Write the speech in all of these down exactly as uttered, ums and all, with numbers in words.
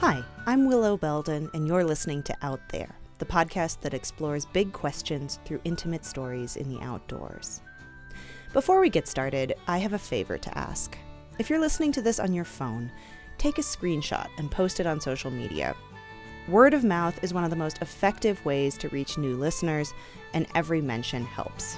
Hi, I'm Willow Belden, and you're listening to Out There, the podcast that explores big questions through intimate stories in the outdoors. Before we get started, I have a favor to ask. If you're listening to this on your phone, take a screenshot and post it on social media. Word of mouth is one of the most effective ways to reach new listeners, and every mention helps.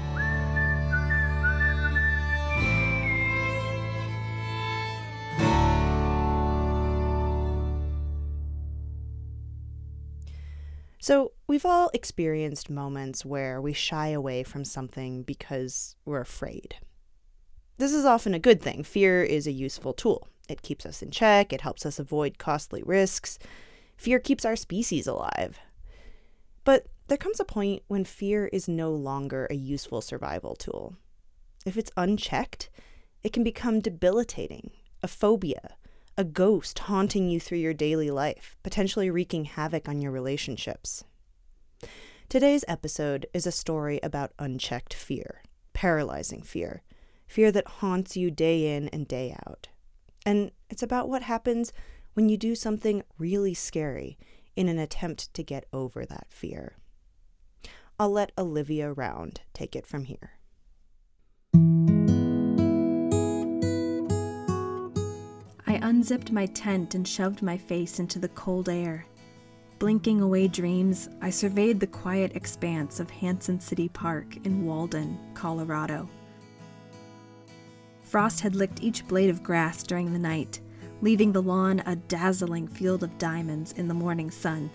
So, we've all experienced moments where we shy away from something because we're afraid. This is often a good thing. Fear is a useful tool. It keeps us in check, it helps us avoid costly risks. Fear keeps our species alive. But there comes a point when fear is no longer a useful survival tool. If it's unchecked, it can become debilitating, a phobia, a ghost haunting you through your daily life, potentially wreaking havoc on your relationships. Today's episode is a story about unchecked fear, paralyzing fear, fear that haunts you day in and day out. And it's about what happens when you do something really scary in an attempt to get over that fear. I'll let Olivia Round take it from here. I unzipped my tent and shoved my face into the cold air. Blinking away dreams, I surveyed the quiet expanse of Hanson City Park in Walden, Colorado. Frost had licked each blade of grass during the night, leaving the lawn a dazzling field of diamonds in the morning sun.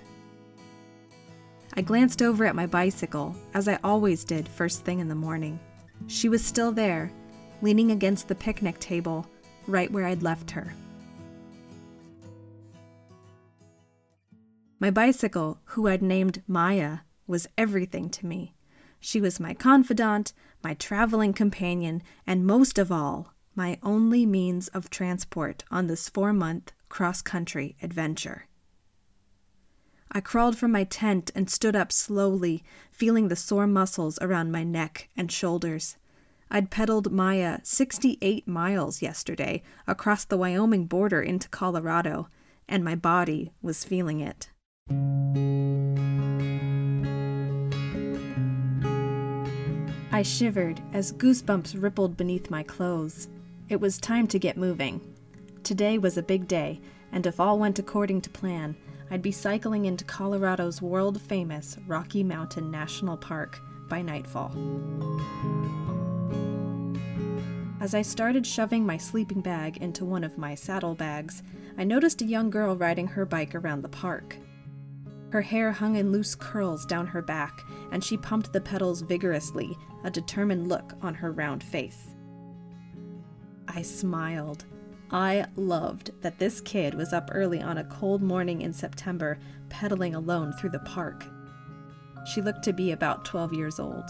I glanced over at my bicycle, as I always did first thing in the morning. She was still there, leaning against the picnic table, right where I'd left her. My bicycle, who I'd named Maya, was everything to me. She was my confidant, my traveling companion, and most of all, my only means of transport on this four-month cross-country adventure. I crawled from my tent and stood up slowly, feeling the sore muscles around my neck and shoulders. I'd pedaled Maya sixty-eight miles yesterday across the Wyoming border into Colorado, and my body was feeling it. I shivered as goosebumps rippled beneath my clothes. It was time to get moving. Today was a big day, and if all went according to plan, I'd be cycling into Colorado's world-famous Rocky Mountain National Park by nightfall. As I started shoving my sleeping bag into one of my saddlebags, I noticed a young girl riding her bike around the park. Her hair hung in loose curls down her back, and she pumped the pedals vigorously, a determined look on her round face. I smiled. I loved that this kid was up early on a cold morning in September, pedaling alone through the park. She looked to be about twelve years old.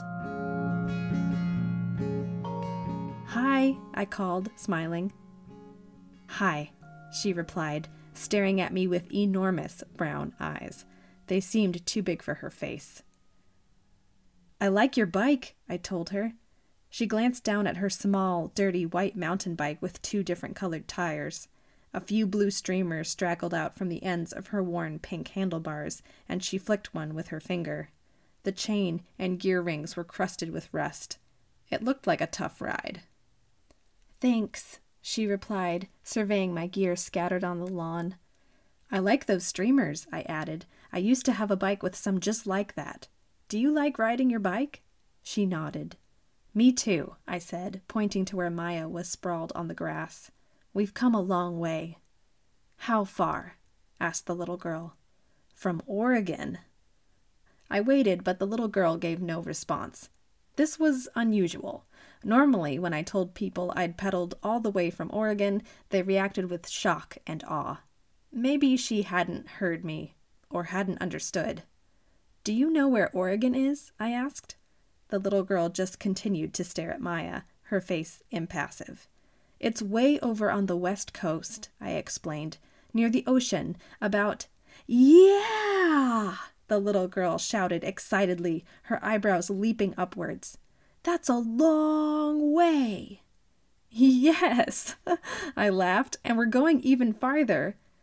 "Hi," I called, smiling. "Hi," she replied, staring at me with enormous brown eyes. They seemed too big for her face. "I like your bike," I told her. She glanced down at her small, dirty white mountain bike with two different colored tires. A few blue streamers straggled out from the ends of her worn pink handlebars, and she flicked one with her finger. The chain and gear rings were crusted with rust. It looked like a tough ride. "Thanks," she replied, surveying my gear scattered on the lawn. "I like those streamers," I added. "I used to have a bike with some just like that. Do you like riding your bike?" She nodded. "Me too," I said, pointing to where Maya was sprawled on the grass. "We've come a long way." "How far?" asked the little girl. "From Oregon." I waited, but the little girl gave no response. This was unusual. Normally, when I told people I'd pedaled all the way from Oregon, they reacted with shock and awe. Maybe she hadn't heard me, or hadn't understood. "Do you know where Oregon is?" I asked. The little girl just continued to stare at Maya, her face impassive. "It's way over on the west coast," I explained, "near the ocean, about—" "Yeah!" the little girl shouted excitedly, her eyebrows leaping upwards. "That's a long way." "Yes," I laughed, "and we're going even farther.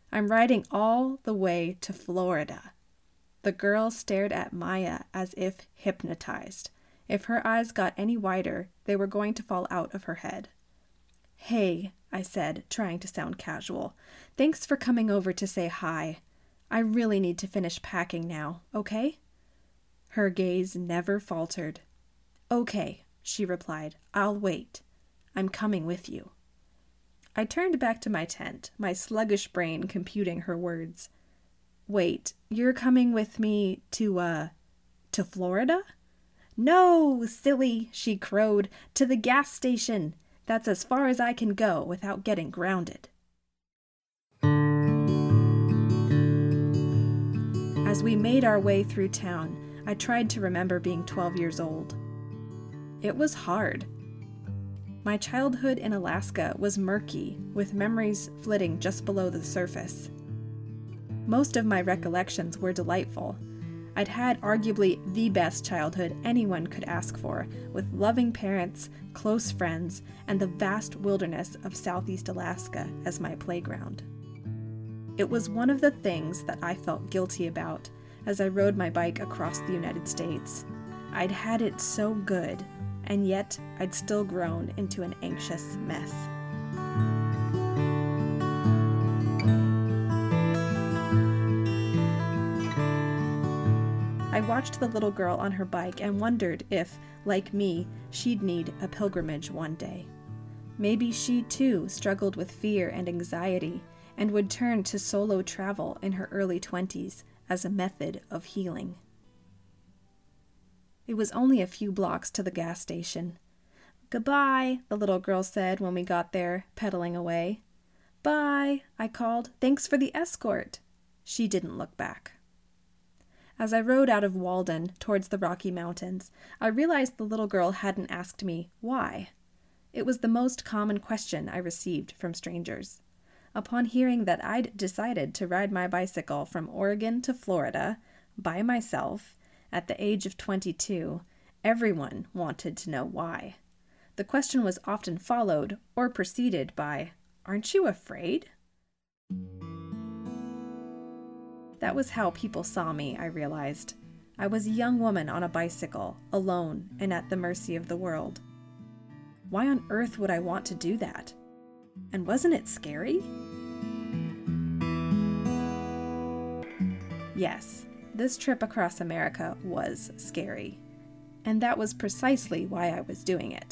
I'm riding all the way to Florida." The girl stared at Maya as if hypnotized. If her eyes got any wider, they were going to fall out of her head. "Hey," I said, trying to sound casual. "Thanks for coming over to say hi. I really need to finish packing now, okay?" Her gaze never faltered. "Okay," she replied. "I'll wait. I'm coming with you." I turned back to my tent, my sluggish brain computing her words. "Wait, you're coming with me to, uh, to Florida?" "No, silly," she crowed. "To the gas station. That's as far as I can go without getting grounded." As we made our way through town, I tried to remember being twelve years old. It was hard. My childhood in Alaska was murky, with memories flitting just below the surface. Most of my recollections were delightful. I'd had arguably the best childhood anyone could ask for, with loving parents, close friends, and the vast wilderness of Southeast Alaska as my playground. It was one of the things that I felt guilty about as I rode my bike across the United States. I'd had it so good, and yet I'd still grown into an anxious mess. I watched the little girl on her bike and wondered if, like me, she'd need a pilgrimage one day. Maybe she too struggled with fear and anxiety and would turn to solo travel in her early twenties as a method of healing. It was only a few blocks to the gas station. "Goodbye," the little girl said when we got there, pedaling away. "Bye," I called. "Thanks for the escort." She didn't look back. As I rode out of Walden towards the Rocky Mountains, I realized the little girl hadn't asked me why. It was the most common question I received from strangers. Upon hearing that I'd decided to ride my bicycle from Oregon to Florida by myself at the age of twenty-two, everyone wanted to know why. The question was often followed or preceded by, "Aren't you afraid?" That was how people saw me, I realized. I was a young woman on a bicycle, alone and at the mercy of the world. Why on earth would I want to do that? And wasn't it scary? Yes, this trip across America was scary. And that was precisely why I was doing it.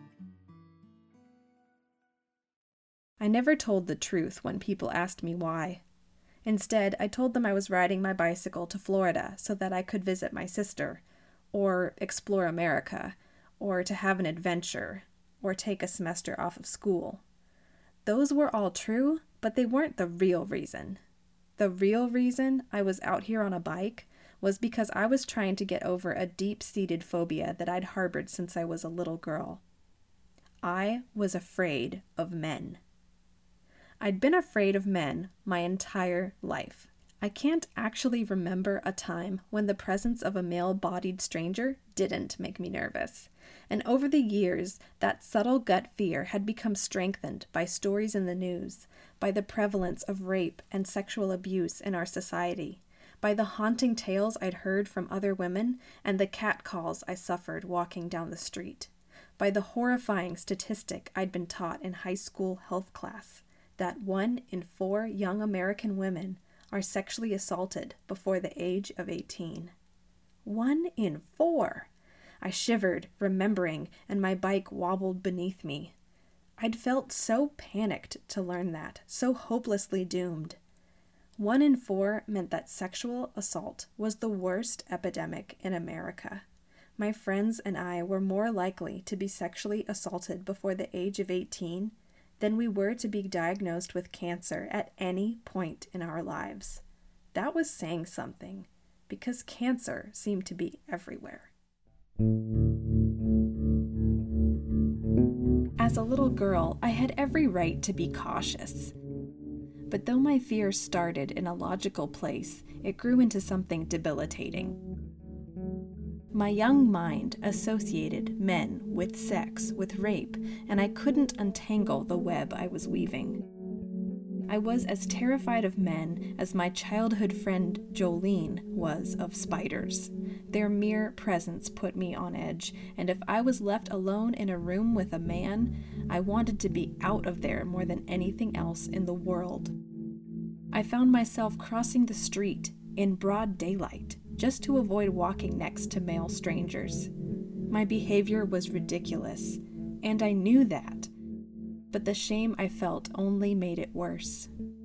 I never told the truth when people asked me why. Instead, I told them I was riding my bicycle to Florida so that I could visit my sister, or explore America, or to have an adventure, or take a semester off of school. Those were all true, but they weren't the real reason. The real reason I was out here on a bike was because I was trying to get over a deep-seated phobia that I'd harbored since I was a little girl. I was afraid of men. I'd been afraid of men my entire life. I can't actually remember a time when the presence of a male-bodied stranger didn't make me nervous. And over the years, that subtle gut fear had become strengthened by stories in the news, by the prevalence of rape and sexual abuse in our society, by the haunting tales I'd heard from other women and the catcalls I suffered walking down the street, by the horrifying statistic I'd been taught in high school health class, that one in four young American women are sexually assaulted before the age of eighteen. One in four! I shivered, remembering, and my bike wobbled beneath me. I'd felt so panicked to learn that, so hopelessly doomed. One in four meant that sexual assault was the worst epidemic in America. My friends and I were more likely to be sexually assaulted before the age of eighteen than we were to be diagnosed with cancer at any point in our lives. That was saying something, because cancer seemed to be everywhere. As a little girl, I had every right to be cautious. But though my fear started in a logical place, it grew into something debilitating. My young mind associated men with sex, with rape, and I couldn't untangle the web I was weaving. I was as terrified of men as my childhood friend Jolene was of spiders. Their mere presence put me on edge, and if I was left alone in a room with a man, I wanted to be out of there more than anything else in the world. I found myself crossing the street in broad daylight just to avoid walking next to male strangers. My behavior was ridiculous, and I knew that, but the shame I felt only made it worse.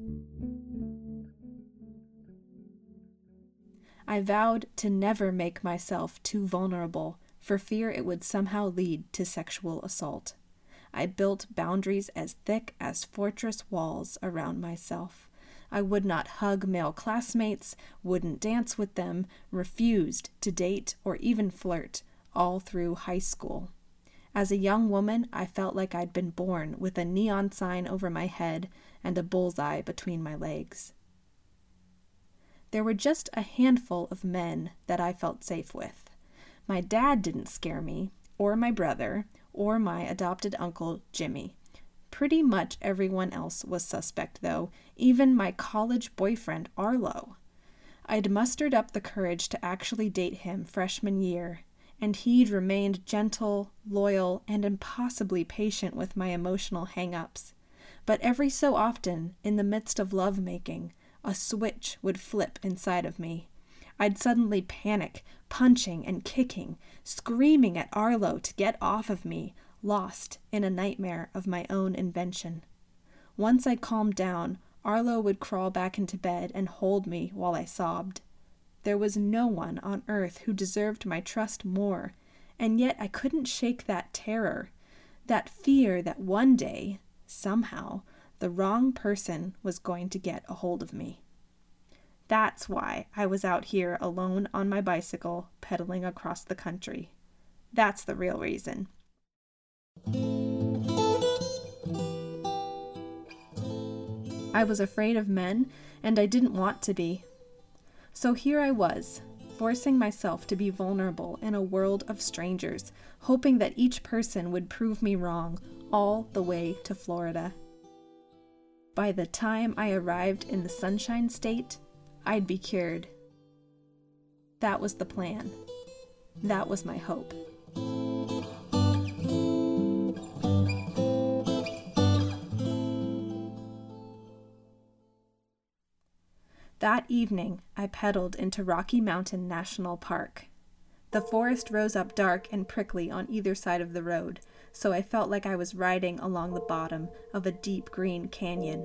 I vowed to never make myself too vulnerable for fear it would somehow lead to sexual assault. I built boundaries as thick as fortress walls around myself. I would not hug male classmates, wouldn't dance with them, refused to date or even flirt, all through high school. As a young woman, I felt like I'd been born with a neon sign over my head and a bullseye between my legs. There were just a handful of men that I felt safe with. My dad didn't scare me, or my brother, or my adopted uncle, Jimmy. Pretty much everyone else was suspect, though, even my college boyfriend, Arlo. I'd mustered up the courage to actually date him freshman year, and he'd remained gentle, loyal, and impossibly patient with my emotional hang-ups. But every so often, in the midst of lovemaking, a switch would flip inside of me. I'd suddenly panic, punching and kicking, screaming at Arlo to get off of me, lost in a nightmare of my own invention. Once I calmed down, Arlo would crawl back into bed and hold me while I sobbed. There was no one on earth who deserved my trust more, and yet I couldn't shake that terror, that fear that one day, somehow, the wrong person was going to get a hold of me. That's why I was out here alone on my bicycle, pedaling across the country. That's the real reason. I was afraid of men, and I didn't want to be. So here I was, forcing myself to be vulnerable in a world of strangers, hoping that each person would prove me wrong all the way to Florida. By the time I arrived in the Sunshine State, I'd be cured. That was the plan. That was my hope. That evening, I pedaled into Rocky Mountain National Park. The forest rose up dark and prickly on either side of the road, so I felt like I was riding along the bottom of a deep green canyon.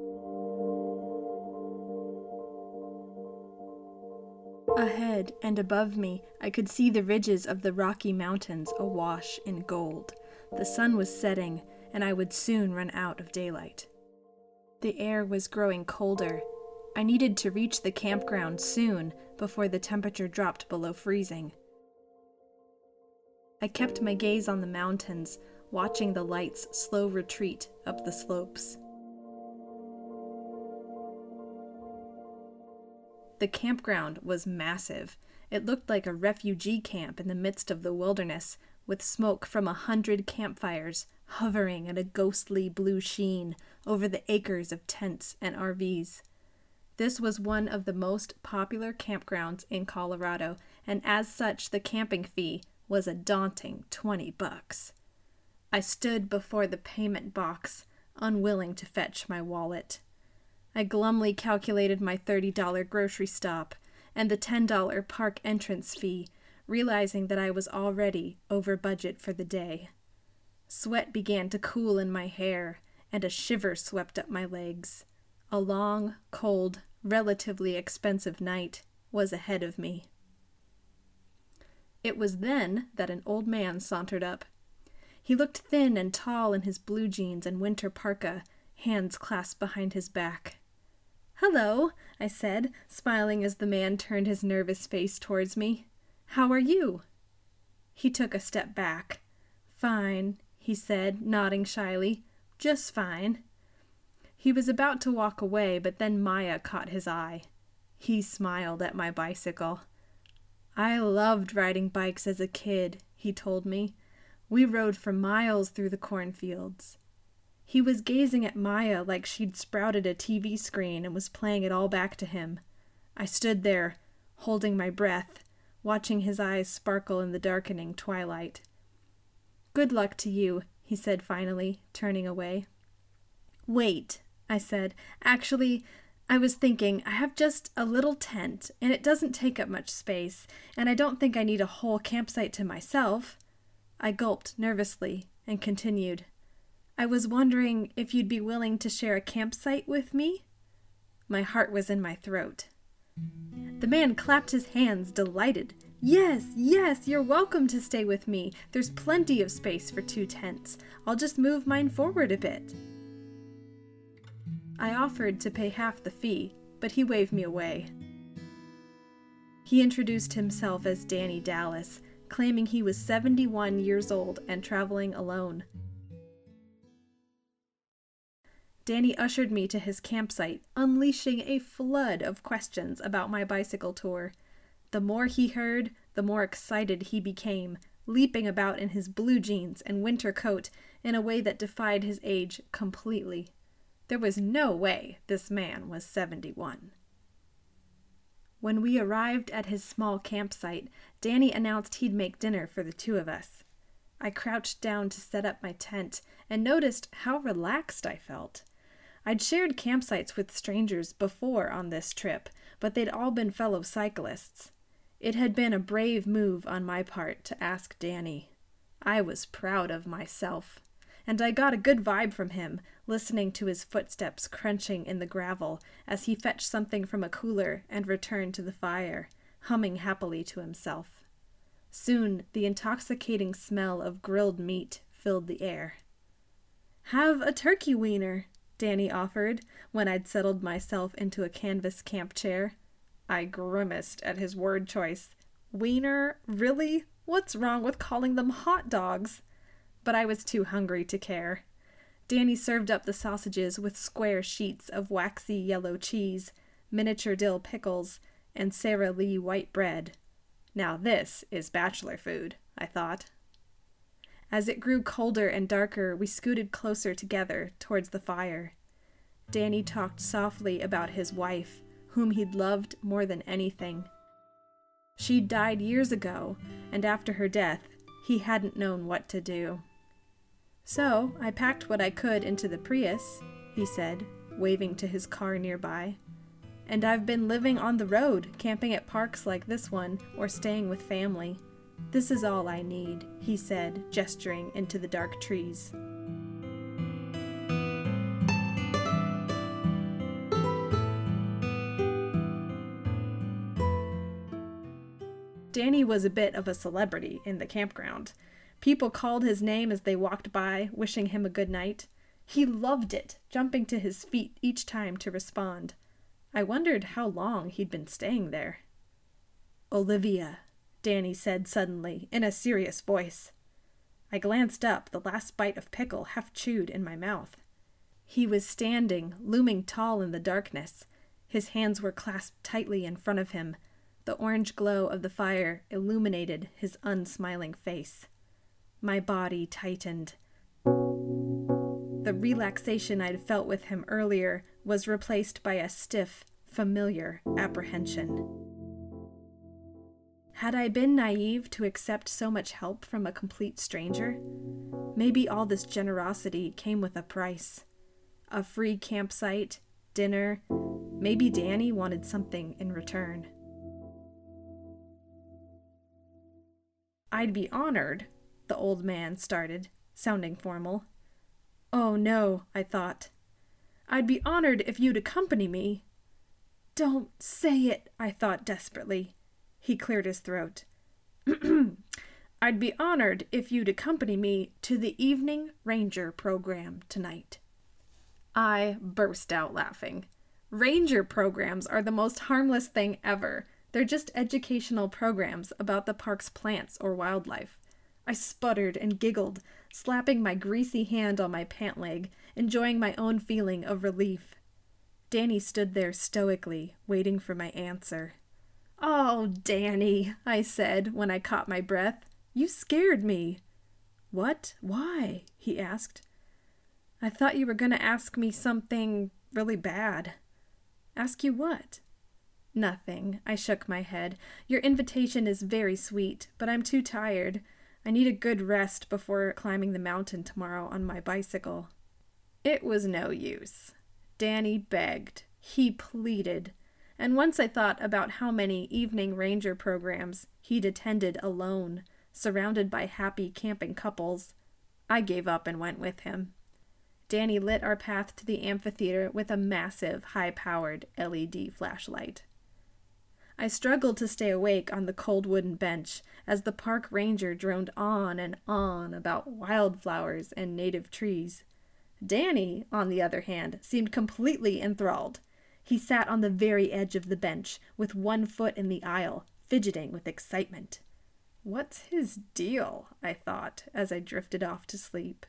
Ahead and above me, I could see the ridges of the Rocky Mountains awash in gold. The sun was setting, and I would soon run out of daylight. The air was growing colder. I needed to reach the campground soon before the temperature dropped below freezing. I kept my gaze on the mountains, watching the lights slow retreat up the slopes. The campground was massive. It looked like a refugee camp in the midst of the wilderness, with smoke from a hundred campfires hovering in a ghostly blue sheen over the acres of tents and R Vs. This was one of the most popular campgrounds in Colorado, and as such, the camping fee was a daunting twenty bucks. I stood before the payment box, unwilling to fetch my wallet. I glumly calculated my thirty dollars grocery stop and the ten dollars park entrance fee, realizing that I was already over budget for the day. Sweat began to cool in my hair, and a shiver swept up my legs. A long, cold, relatively expensive night was ahead of me. It was then that an old man sauntered up. He looked thin and tall in his blue jeans and winter parka, hands clasped behind his back. "Hello," I said, smiling as the man turned his nervous face towards me. "How are you?" He took a step back. "Fine," he said, nodding shyly. "Just fine." He was about to walk away, but then Maya caught his eye. He smiled at my bicycle. "I loved riding bikes as a kid," he told me. "We rode for miles through the cornfields." He was gazing at Maya like she'd sprouted a T V screen and was playing it all back to him. I stood there, holding my breath, watching his eyes sparkle in the darkening twilight. "Good luck to you," he said finally, turning away. "Wait," I said. "Actually, I was thinking, I have just a little tent, and it doesn't take up much space, and I don't think I need a whole campsite to myself." I gulped nervously and continued. "I was wondering if you'd be willing to share a campsite with me?" My heart was in my throat. The man clapped his hands, delighted. "Yes, yes, you're welcome to stay with me. There's plenty of space for two tents. I'll just move mine forward a bit." I offered to pay half the fee, but he waved me away. He introduced himself as Danny Dallas, claiming he was seventy-one years old and traveling alone. Danny ushered me to his campsite, unleashing a flood of questions about my bicycle tour. The more he heard, the more excited he became, leaping about in his blue jeans and winter coat in a way that defied his age completely. There was no way this man was seventy-one. When we arrived at his small campsite, Danny announced he'd make dinner for the two of us. I crouched down to set up my tent and noticed how relaxed I felt. I'd shared campsites with strangers before on this trip, but they'd all been fellow cyclists. It had been a brave move on my part to ask Danny. I was proud of myself, and I got a good vibe from him, listening to his footsteps crunching in the gravel as he fetched something from a cooler and returned to the fire, humming happily to himself. Soon the intoxicating smell of grilled meat filled the air. "Have a turkey wiener," Danny offered, when I'd settled myself into a canvas camp chair. I grimaced at his word choice. Wiener? Really? What's wrong with calling them hot dogs? But I was too hungry to care. Danny served up the sausages with square sheets of waxy yellow cheese, miniature dill pickles, and Sara Lee white bread. Now this is bachelor food, I thought. As it grew colder and darker, we scooted closer together towards the fire. Danny talked softly about his wife, whom he'd loved more than anything. She'd died years ago, and after her death, he hadn't known what to do. "So I packed what I could into the Prius," he said, waving to his car nearby. "And I've been living on the road, camping at parks like this one, or staying with family. This is all I need," he said, gesturing into the dark trees. Danny was a bit of a celebrity in the campground. People called his name as they walked by, wishing him a good night. He loved it, jumping to his feet each time to respond. I wondered how long he'd been staying there. "Olivia," Danny said suddenly, in a serious voice. I glanced up, the last bite of pickle half chewed in my mouth. He was standing, looming tall in the darkness. His hands were clasped tightly in front of him. The orange glow of the fire illuminated his unsmiling face. My body tightened. The relaxation I'd felt with him earlier was replaced by a stiff, familiar apprehension. Had I been naive to accept so much help from a complete stranger? Maybe all this generosity came with a price. A free campsite, dinner. Maybe Danny wanted something in return. "I'd be honored," the old man started, sounding formal. "Oh no," I thought. "I'd be honored if you'd accompany me." "Don't say it," I thought desperately. He cleared his throat. "I'd be honored if you'd accompany me to the evening ranger program tonight." I burst out laughing. Ranger programs are the most harmless thing ever. They're just educational programs about the park's plants or wildlife. I sputtered and giggled, slapping my greasy hand on my pant leg, enjoying my own feeling of relief. Danny stood there stoically, waiting for my answer. "Oh, Danny," I said when I caught my breath. "You scared me." "What? Why?" he asked. I thought you were going to ask me something really bad. Ask you what? Nothing. I shook my head. Your invitation is very sweet, but I'm too tired. I need a good rest before climbing the mountain tomorrow on my bicycle. It was no use. Danny begged. He pleaded. And once I thought about how many evening ranger programs he'd attended alone, surrounded by happy camping couples, I gave up and went with him. Danny lit our path to the amphitheater with a massive, high-powered L E D flashlight. I struggled to stay awake on the cold wooden bench as the park ranger droned on and on about wildflowers and native trees. Danny, on the other hand, seemed completely enthralled. He sat on the very edge of the bench, with one foot in the aisle, fidgeting with excitement. What's his deal? I thought, as I drifted off to sleep.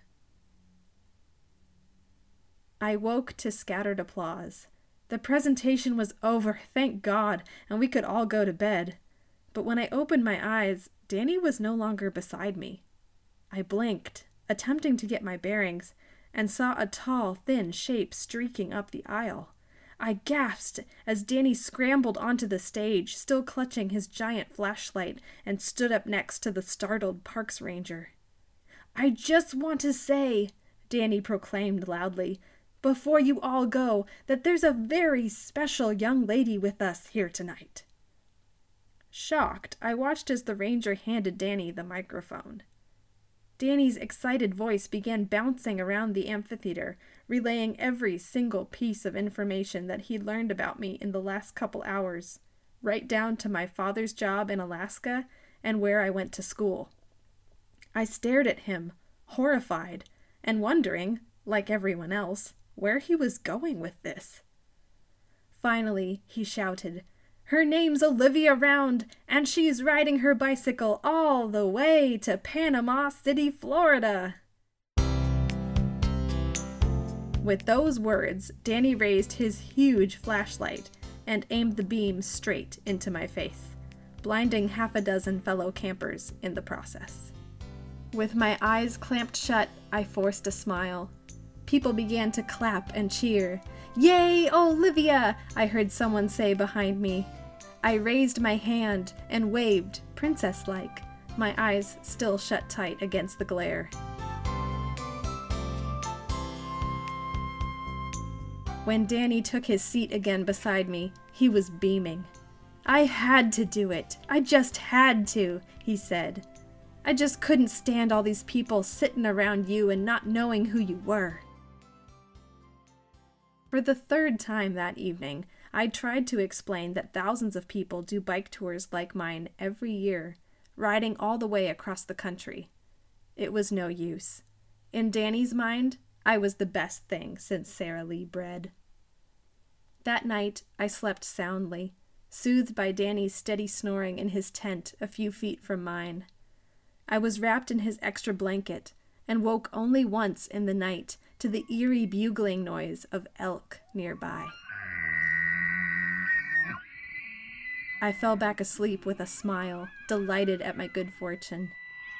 I woke to scattered applause. The presentation was over, thank God, and we could all go to bed. But when I opened my eyes, Danny was no longer beside me. I blinked, attempting to get my bearings, and saw a tall, thin shape streaking up the aisle. I gasped as Danny scrambled onto the stage, still clutching his giant flashlight, and stood up next to the startled parks ranger. "I just want to say," Danny proclaimed loudly, "before you all go, that there's a very special young lady with us here tonight." Shocked, I watched as the ranger handed Danny the microphone. Danny's excited voice began bouncing around the amphitheater, relaying every single piece of information that he'd learned about me in the last couple hours, right down to my father's job in Alaska and where I went to school. I stared at him, horrified, and wondering, like everyone else, where he was going with this. Finally, he shouted, "Her name's Olivia Round, and she's riding her bicycle all the way to Panama City, Florida." With those words, Danny raised his huge flashlight and aimed the beam straight into my face, blinding half a dozen fellow campers in the process. With my eyes clamped shut, I forced a smile. People began to clap and cheer. "Yay, Olivia!" I heard someone say behind me. I raised my hand and waved, princess-like, my eyes still shut tight against the glare. When Danny took his seat again beside me, he was beaming. "I had to do it. I just had to," he said. "I just couldn't stand all these people sitting around you and not knowing who you were." For the third time that evening, I tried to explain that thousands of people do bike tours like mine every year, riding all the way across the country. It was no use. In Danny's mind, I was the best thing since Sara Lee bread. That night, I slept soundly, soothed by Danny's steady snoring in his tent a few feet from mine. I was wrapped in his extra blanket and woke only once in the night to the eerie bugling noise of elk nearby. I fell back asleep with a smile, delighted at my good fortune.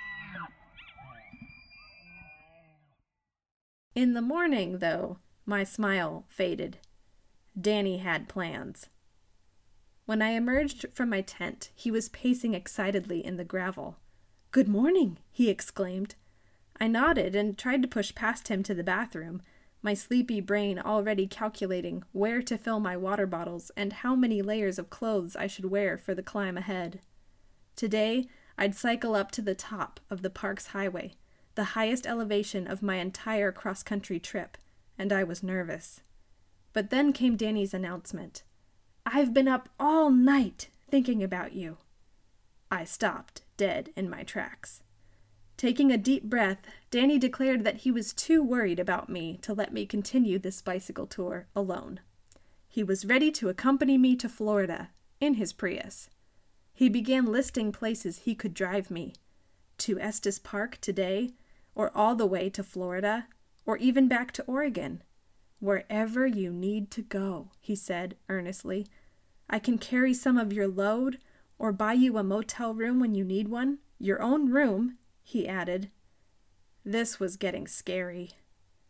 In the morning, though, my smile faded. Danny had plans. When I emerged from my tent, he was pacing excitedly in the gravel. "Good morning," he exclaimed. I nodded and tried to push past him to the bathroom, my sleepy brain already calculating where to fill my water bottles and how many layers of clothes I should wear for the climb ahead. Today, I'd cycle up to the top of the park's highway, the highest elevation of my entire cross-country trip, and I was nervous. But then came Danny's announcement. "I've been up all night thinking about you." I stopped, dead in my tracks. Taking a deep breath, Danny declared that he was too worried about me to let me continue this bicycle tour alone. He was ready to accompany me to Florida, in his Prius. He began listing places he could drive me. To Estes Park today, or all the way to Florida, or even back to Oregon. "Wherever you need to go," he said earnestly. "I can carry some of your load, or buy you a motel room when you need one. Your own room," he added. This was getting scary.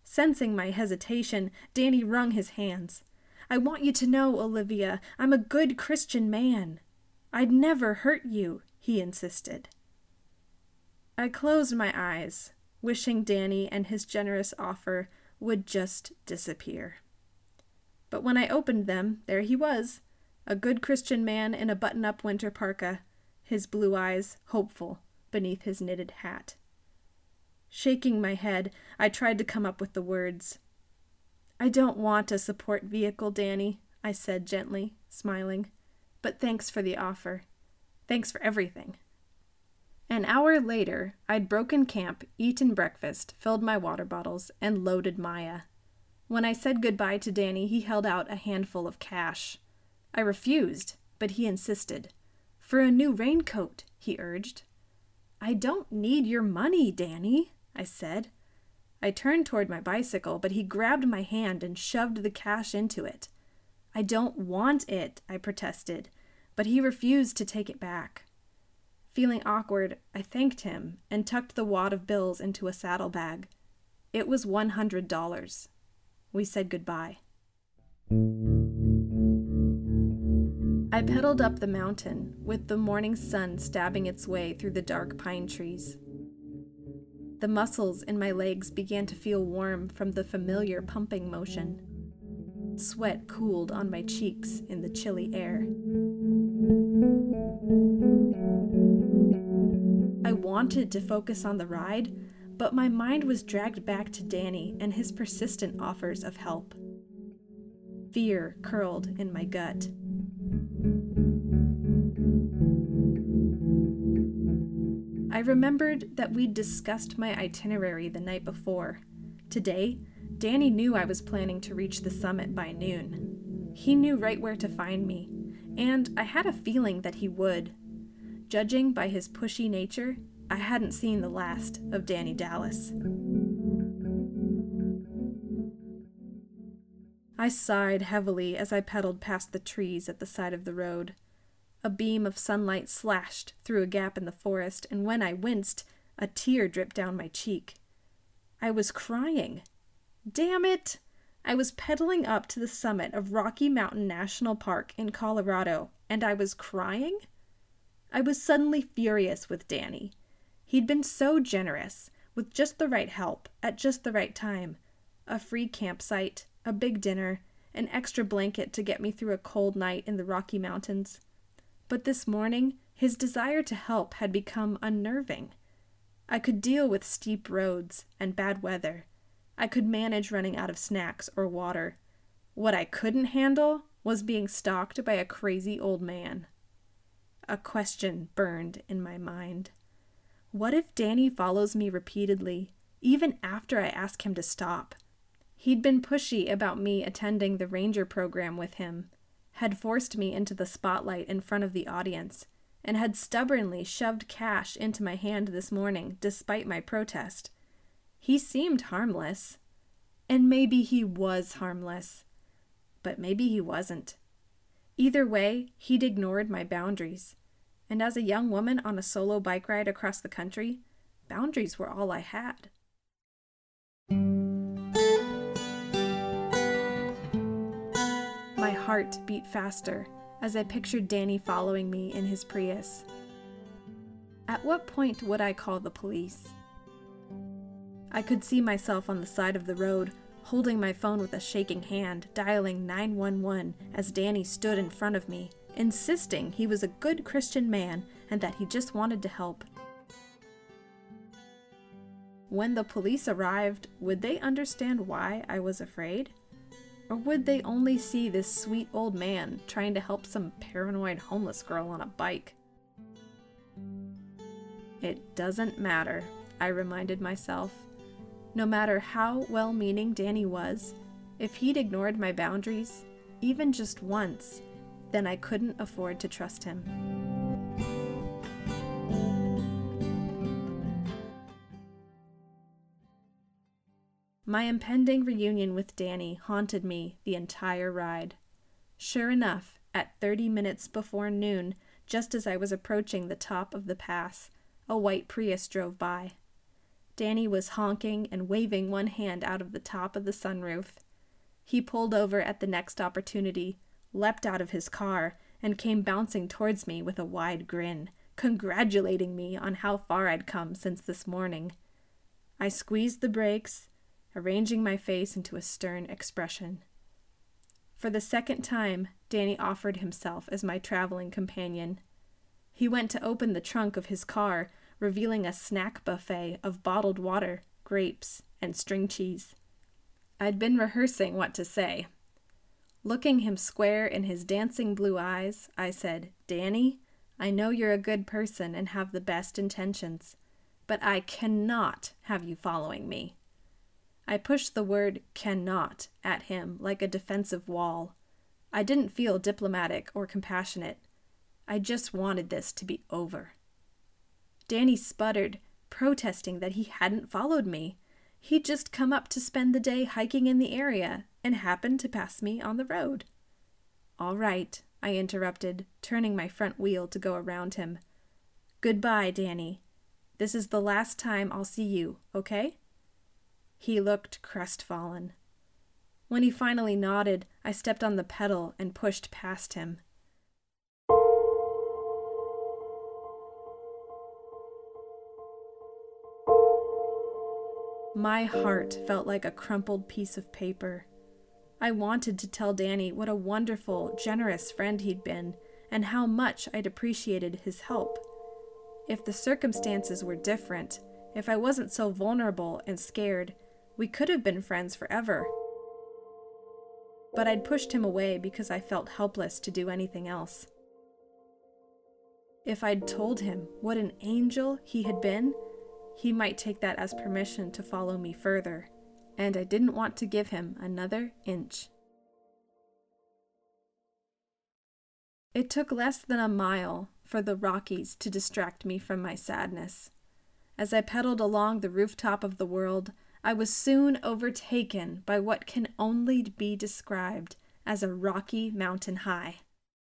Sensing my hesitation, Danny wrung his hands. "I want you to know, Olivia, I'm a good Christian man. I'd never hurt you," he insisted. I closed my eyes, wishing Danny and his generous offer would just disappear. But when I opened them, there he was, a good Christian man in a button-up winter parka, his blue eyes hopeful beneath his knitted hat. Shaking my head, I tried to come up with the words. "I don't want a support vehicle, Danny," I said gently, smiling. "But thanks for the offer. Thanks for everything." An hour later, I'd broken camp, eaten breakfast, filled my water bottles, and loaded Maya. When I said goodbye to Danny, he held out a handful of cash. I refused, but he insisted. "For a new raincoat," he urged. "I don't need your money, Danny," I said. I turned toward my bicycle, but he grabbed my hand and shoved the cash into it. "I don't want it," I protested, but he refused to take it back. Feeling awkward, I thanked him and tucked the wad of bills into a saddlebag. It was one hundred dollars. We said goodbye. I pedaled up the mountain, with the morning sun stabbing its way through the dark pine trees. The muscles in my legs began to feel warm from the familiar pumping motion. Sweat cooled on my cheeks in the chilly air. I wanted to focus on the ride, but my mind was dragged back to Danny and his persistent offers of help. Fear curled in my gut. I remembered that we'd discussed my itinerary the night before. Today, Danny knew I was planning to reach the summit by noon. He knew right where to find me, and I had a feeling that he would. Judging by his pushy nature, I hadn't seen the last of Danny Dallas. I sighed heavily as I pedaled past the trees at the side of the road. A beam of sunlight slashed through a gap in the forest, and when I winced, a tear dripped down my cheek. I was crying. Damn it! I was pedaling up to the summit of Rocky Mountain National Park in Colorado, and I was crying? I was suddenly furious with Danny. He'd been so generous, with just the right help, at just the right time. A free campsite, a big dinner, an extra blanket to get me through a cold night in the Rocky Mountains. But this morning, his desire to help had become unnerving. I could deal with steep roads and bad weather. I could manage running out of snacks or water. What I couldn't handle was being stalked by a crazy old man. A question burned in my mind. What if Danny follows me repeatedly, even after I ask him to stop? He'd been pushy about me attending the ranger program with him, had forced me into the spotlight in front of the audience, and had stubbornly shoved cash into my hand this morning despite my protest. He seemed harmless. And maybe he was harmless. But maybe he wasn't. Either way, he'd ignored my boundaries. And as a young woman on a solo bike ride across the country, boundaries were all I had. My heart beat faster as I pictured Danny following me in his Prius. At what point would I call the police? I could see myself on the side of the road, holding my phone with a shaking hand, dialing nine one one as Danny stood in front of me, insisting he was a good Christian man and that he just wanted to help. When the police arrived, would they understand why I was afraid? Or would they only see this sweet old man trying to help some paranoid homeless girl on a bike? It doesn't matter, I reminded myself. No matter how well-meaning Danny was, if he'd ignored my boundaries, even just once, then I couldn't afford to trust him. My impending reunion with Danny haunted me the entire ride. Sure enough, at thirty minutes before noon, just as I was approaching the top of the pass, a white Prius drove by. Danny was honking and waving one hand out of the top of the sunroof. He pulled over at the next opportunity, leapt out of his car, and came bouncing towards me with a wide grin, congratulating me on how far I'd come since this morning. I squeezed the brakes, arranging my face into a stern expression. For the second time, Danny offered himself as my traveling companion. He went to open the trunk of his car, revealing a snack buffet of bottled water, grapes, and string cheese. I'd been rehearsing what to say. Looking him square in his dancing blue eyes, I said, "Danny, I know you're a good person and have the best intentions, but I cannot have you following me." I pushed the word cannot at him like a defensive wall. I didn't feel diplomatic or compassionate. I just wanted this to be over. Danny sputtered, protesting that he hadn't followed me. He'd just come up to spend the day hiking in the area and happened to pass me on the road. "All right," I interrupted, turning my front wheel to go around him. "Goodbye, Danny. This is the last time I'll see you, okay?" He looked crestfallen. When he finally nodded, I stepped on the pedal and pushed past him. My heart felt like a crumpled piece of paper. I wanted to tell Danny what a wonderful, generous friend he'd been, and how much I'd appreciated his help. If the circumstances were different, if I wasn't so vulnerable and scared, we could have been friends forever. But I'd pushed him away because I felt helpless to do anything else. If I'd told him what an angel he had been, he might take that as permission to follow me further, and I didn't want to give him another inch. It took less than a mile for the Rockies to distract me from my sadness. As I pedaled along the rooftop of the world, I was soon overtaken by what can only be described as a Rocky Mountain high.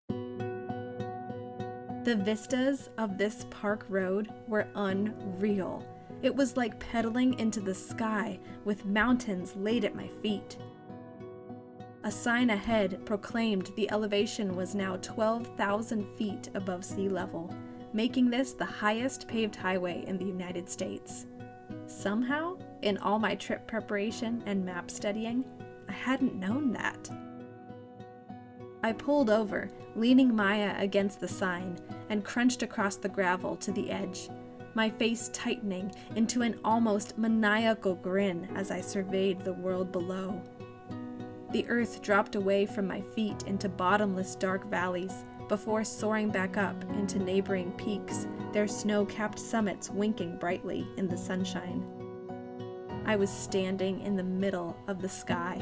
The vistas of this park road were unreal. It was like pedaling into the sky with mountains laid at my feet. A sign ahead proclaimed the elevation was now twelve thousand feet above sea level, making this the highest paved highway in the United States. Somehow, in all my trip preparation and map studying, I hadn't known that. I pulled over, leaning Maya against the sign, and crunched across the gravel to the edge, my face tightening into an almost maniacal grin as I surveyed the world below. The earth dropped away from my feet into bottomless dark valleys before soaring back up into neighboring peaks, their snow-capped summits winking brightly in the sunshine. I was standing in the middle of the sky.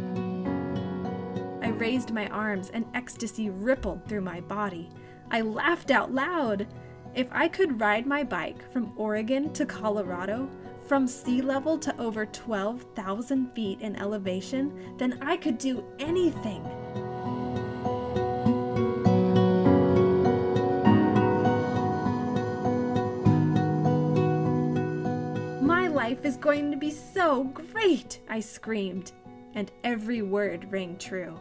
I raised my arms and ecstasy rippled through my body. I laughed out loud. If I could ride my bike from Oregon to Colorado, from sea level to over twelve thousand feet in elevation, then I could do anything. My life is going to be so great, I screamed, and every word rang true.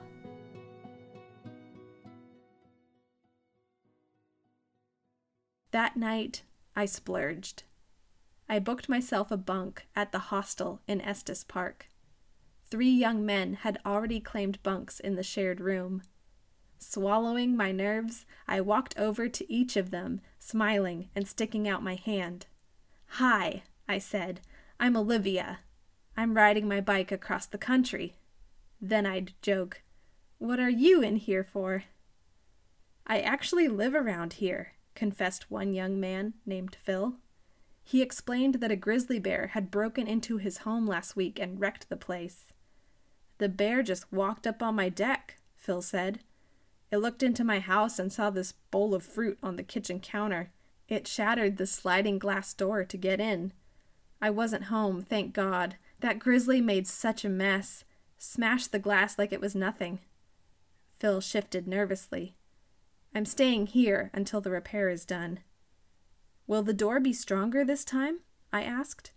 That night, I splurged. I booked myself a bunk at the hostel in Estes Park. Three young men had already claimed bunks in the shared room. Swallowing my nerves, I walked over to each of them, smiling and sticking out my hand. "Hi," I said. "I'm Olivia. I'm riding my bike across the country." Then I'd joke, "What are you in here for?" "I actually live around here," confessed one young man named Phil. He explained that a grizzly bear had broken into his home last week and wrecked the place. "The bear just walked up on my deck," Phil said. "It looked into my house and saw this bowl of fruit on the kitchen counter. It shattered the sliding glass door to get in. I wasn't home, thank God. That grizzly made such a mess. Smashed the glass like it was nothing." Phil shifted nervously. "I'm staying here until the repair is done." "Will the door be stronger this time?" I asked.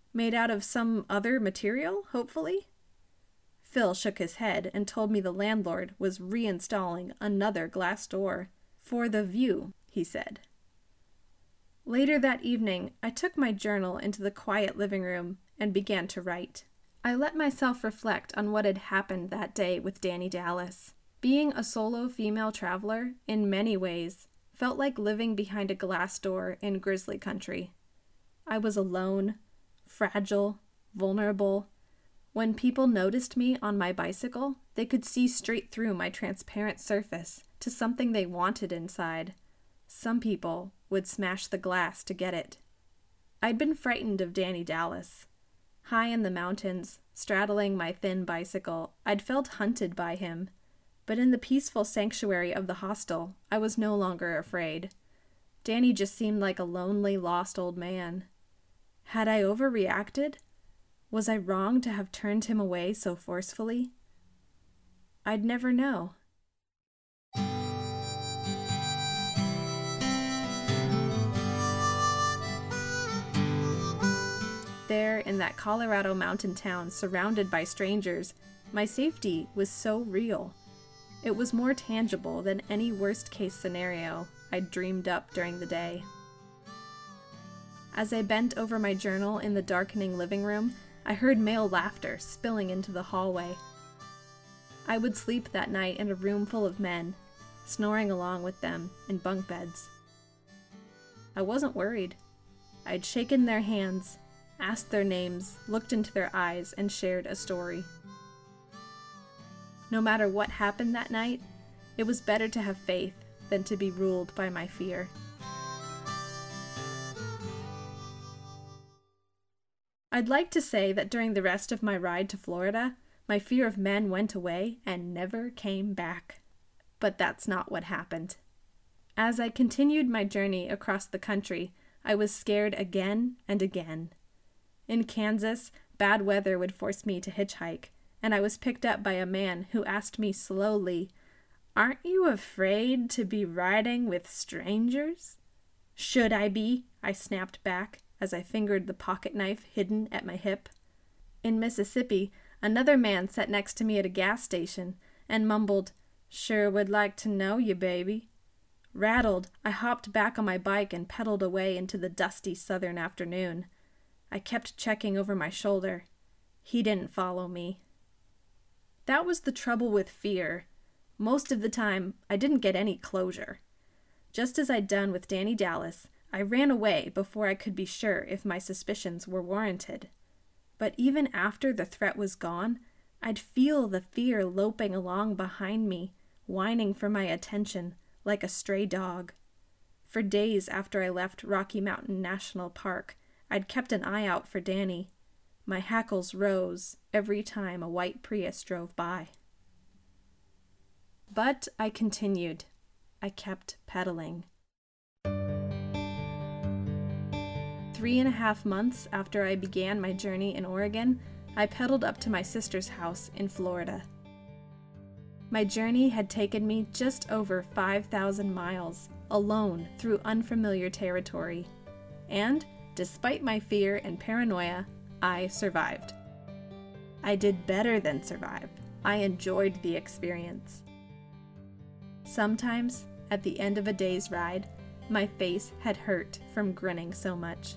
Made out of some other material, hopefully? Phil shook his head and told me the landlord was reinstalling another glass door. For the view, he said. Later that evening, I took my journal into the quiet living room and began to write. I let myself reflect on what had happened that day with Danny Dallas. Being a solo female traveler, in many ways, felt like living behind a glass door in grizzly country. I was alone, fragile, vulnerable. When people noticed me on my bicycle, they could see straight through my transparent surface to something they wanted inside. Some people would smash the glass to get it. I'd been frightened of Danny Dallas. High in the mountains, straddling my thin bicycle, I'd felt hunted by him. But in the peaceful sanctuary of the hostel, I was no longer afraid. Danny just seemed like a lonely, lost old man. Had I overreacted? Was I wrong to have turned him away so forcefully? I'd never know. There, in that Colorado mountain town, surrounded by strangers, my safety was so real. It was more tangible than any worst-case scenario I'd dreamed up during the day. As I bent over my journal in the darkening living room, I heard male laughter spilling into the hallway. I would sleep that night in a room full of men, snoring along with them in bunk beds. I wasn't worried. I'd shaken their hands, asked their names, looked into their eyes, and shared a story. No matter what happened that night, it was better to have faith than to be ruled by my fear. I'd like to say that during the rest of my ride to Florida, my fear of men went away and never came back. But that's not what happened. As I continued my journey across the country, I was scared again and again. In Kansas, bad weather would force me to hitchhike, and I was picked up by a man who asked me slowly, "Aren't you afraid to be riding with strangers?" "Should I be?" I snapped back as I fingered the pocket knife hidden at my hip. In Mississippi, another man sat next to me at a gas station and mumbled, "Sure would like to know you, baby." Rattled, I hopped back on my bike and pedaled away into the dusty southern afternoon. I kept checking over my shoulder. He didn't follow me. That was the trouble with fear. Most of the time, I didn't get any closure. Just as I'd done with Danny Dallas, I ran away before I could be sure if my suspicions were warranted. But even after the threat was gone, I'd feel the fear loping along behind me, whining for my attention like a stray dog. For days after I left Rocky Mountain National Park, I'd kept an eye out for Danny. My hackles rose every time a white Prius drove by. But I continued. I kept pedaling. Three and a half months after I began my journey in Oregon, I pedaled up to my sister's house in Florida. My journey had taken me just over five thousand miles, alone through unfamiliar territory. And, despite my fear and paranoia, I survived. I did better than survive. I enjoyed the experience. Sometimes, at the end of a day's ride, my face had hurt from grinning so much.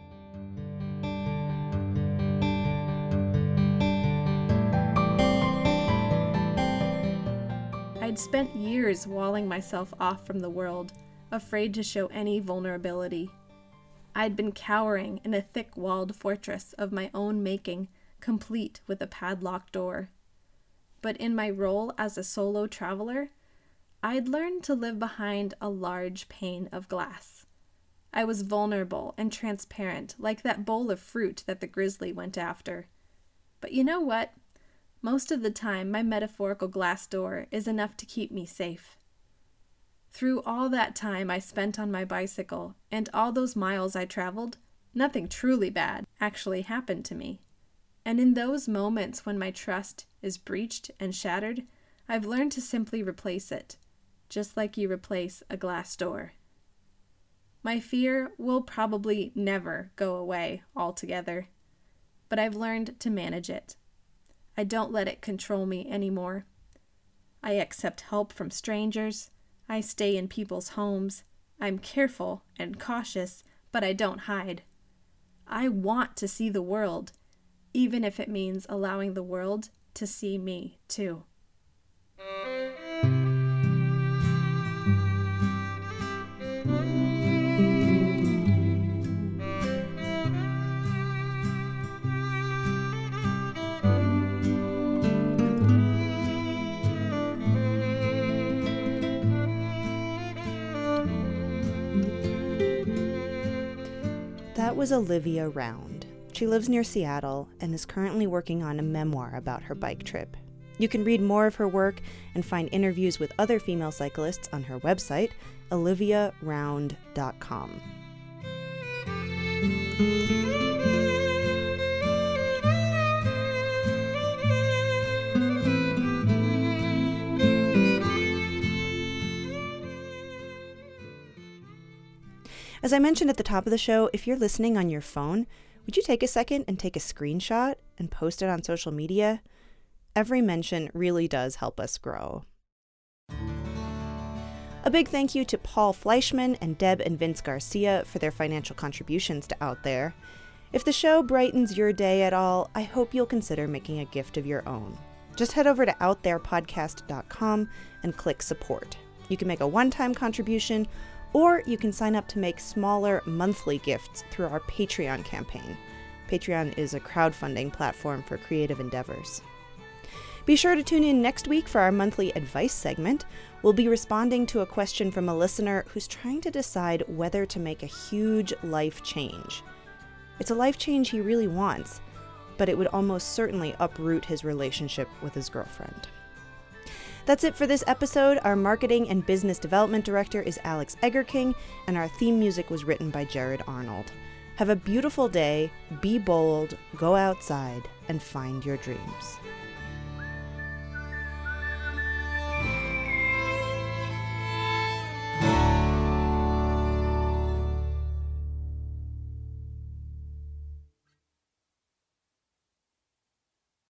I'd spent years walling myself off from the world, afraid to show any vulnerability. I'd been cowering in a thick-walled fortress of my own making, complete with a padlocked door. But in my role as a solo traveler, I'd learned to live behind a large pane of glass. I was vulnerable and transparent, like that bowl of fruit that the grizzly went after. But you know what? Most of the time, my metaphorical glass door is enough to keep me safe. Through all that time I spent on my bicycle, and all those miles I traveled, nothing truly bad actually happened to me. And in those moments when my trust is breached and shattered, I've learned to simply replace it, just like you replace a glass door. My fear will probably never go away altogether, but I've learned to manage it. I don't let it control me anymore. I accept help from strangers. I stay in people's homes. I'm careful and cautious, but I don't hide. I want to see the world, even if it means allowing the world to see me too. That was Olivia Round. She lives near Seattle and is currently working on a memoir about her bike trip. You can read more of her work and find interviews with other female cyclists on her website, olivia round dot com. As I mentioned at the top of the show, if you're listening on your phone, would you take a second and take a screenshot and post it on social media? Every mention really does help us grow. A big thank you to Paul Fleischman and Deb and Vince Garcia for their financial contributions to Out There. If the show brightens your day at all, I hope you'll consider making a gift of your own. Just head over to out there podcast dot com and click support. You can make a one-time contribution, or you can sign up to make smaller monthly gifts through our Patreon campaign. Patreon is a crowdfunding platform for creative endeavors. Be sure to tune in next week for our monthly advice segment. We'll be responding to a question from a listener who's trying to decide whether to make a huge life change. It's a life change he really wants, but it would almost certainly uproot his relationship with his girlfriend. That's it for this episode. Our marketing and business development director is Alex Eggerking, and our theme music was written by Jared Arnold. Have a beautiful day, be bold, go outside, and find your dreams.